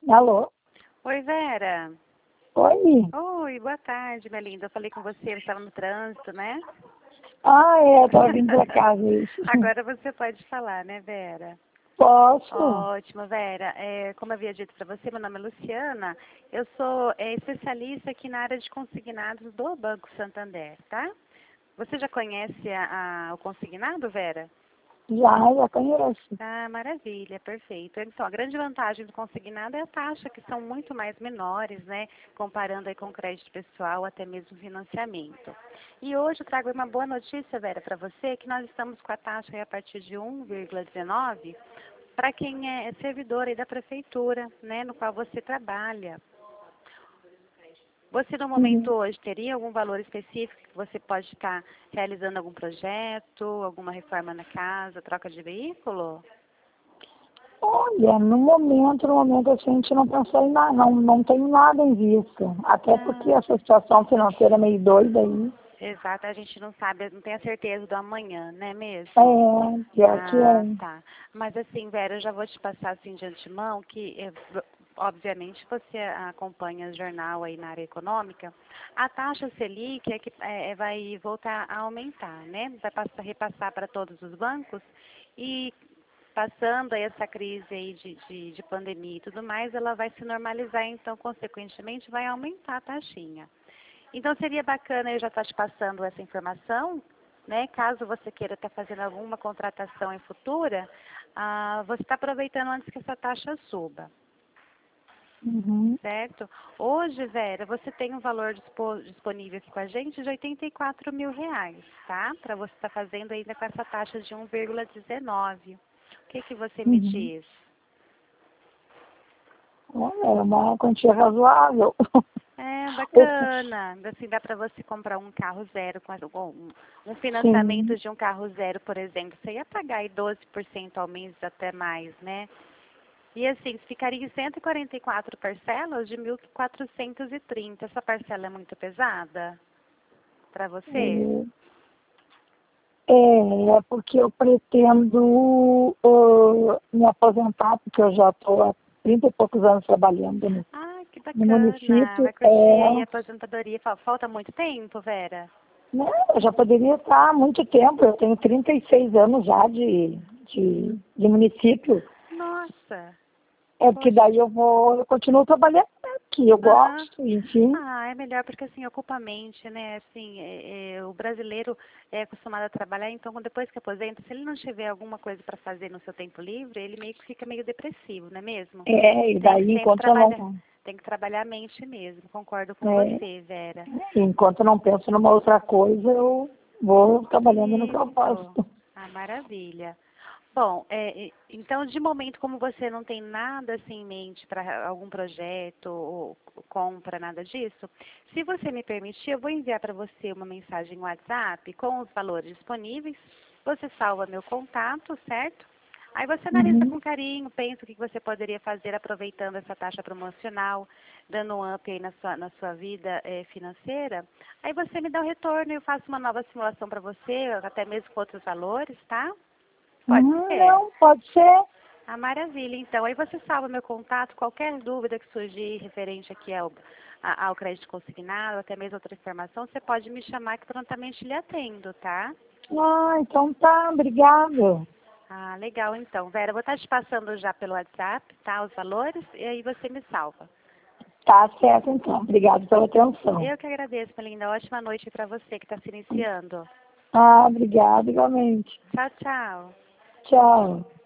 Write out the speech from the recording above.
Alô? Oi, Vera. Oi? Oi, boa tarde, minha linda. Eu falei com você estava no trânsito, né? Tava vindo pra casa isso. Agora você pode falar, né, Vera? Posso? Ótimo, Vera. Como eu havia dito para você, meu nome é Luciana. Eu sou especialista aqui na área de consignados do Banco Santander, tá? Você já conhece o consignado, Vera? Já conheço. Ah, maravilha, perfeito. Então, a grande vantagem do consignado é a taxa, que são muito mais menores, né? Comparando aí com o crédito pessoal, até mesmo financiamento. E hoje eu trago uma boa notícia, Vera, para você, que nós estamos com a taxa aí a partir de 1,19 para quem é servidor aí da prefeitura, né? No qual você trabalha. Você, no momento Uhum. hoje, teria algum valor específico que você pode estar realizando algum projeto, alguma reforma na casa, troca de veículo? Olha, no momento assim, a gente não pensou em nada, não tem nada em vista. Até porque Ah, essa situação financeira é meio doida aí. exato, a gente não sabe, não tem a certeza do amanhã, não é mesmo? Pior que Ah, é. tá. Mas assim, Vera, eu já vou te passar assim de antemão que, obviamente, você acompanha o jornal aí na área econômica. A taxa Selic é que vai voltar a aumentar, né? Vai repassar para todos os bancos e passando aí essa crise aí de pandemia e tudo mais, ela vai se normalizar, então, consequentemente, vai aumentar a taxinha. Então, seria bacana eu já estar te passando essa informação, né? Caso você queira estar fazendo alguma contratação em futura, você está aproveitando antes que essa taxa suba, Uhum. certo? Hoje, Vera, você tem um valor disponível aqui com a gente de R$ 84 mil, tá? Para você estar fazendo ainda com essa taxa de 1,19. O que você me Uhum. diz? Olha, é uma quantia razoável. É bacana. Assim, dá para você comprar um carro zero, com um financiamento Sim. de um carro zero, por exemplo. Você ia pagar aí 12% ao mês, até mais, né? E assim, ficaria em 144 parcelas de 1.430. Essa parcela é muito pesada para você? É porque eu pretendo me aposentar, porque eu já estou há 30 e poucos anos trabalhando Ah, que no bacana. município. Vai curtir aí a aposentadoria. Falta muito tempo, Vera? Né, eu já poderia estar há muito tempo, eu tenho 36 anos já de município. Nossa, É porque poxa. daí eu continuo trabalhando aqui, eu Aham. gosto, enfim. Ah, é melhor porque assim ocupa a mente, né? Assim, o brasileiro é acostumado a trabalhar, então depois que aposenta, se ele não tiver alguma coisa para fazer no seu tempo livre, ele meio que fica meio depressivo, não é mesmo? E Tem que daí sempre enquanto eu trabalhar, não, tem que trabalhar a mente mesmo. Concordo com é, você, Vera. enquanto eu não penso numa outra coisa, eu vou trabalhando no que eu Isso. gosto. Ah, maravilha. Bom, então, de momento, como você não tem nada assim em mente para algum projeto ou compra, nada disso, se você me permitir, eu vou enviar para você uma mensagem no WhatsApp com os valores disponíveis. Você salva meu contato, certo? Aí você analisa Uhum. com carinho, pensa o que você poderia fazer aproveitando essa taxa promocional, dando um up aí na sua vida financeira. Aí você me dá o retorno e eu faço uma nova simulação para você, até mesmo com outros valores, tá? Pode ser? Não, pode ser. Ah, maravilha. Então, aí você salva meu contato, qualquer dúvida que surgir referente aqui ao crédito consignado, até mesmo outra informação, você pode me chamar que prontamente lhe atendo, tá? Então tá, obrigado. Ah, legal então. Vera, eu vou estar te passando já pelo WhatsApp, tá? Os valores, e aí você me salva. Tá certo então, obrigado pela atenção. Eu que agradeço, minha linda. Ótima noite para você que está se iniciando. Obrigado igualmente. Tchau, tchau. Tchau.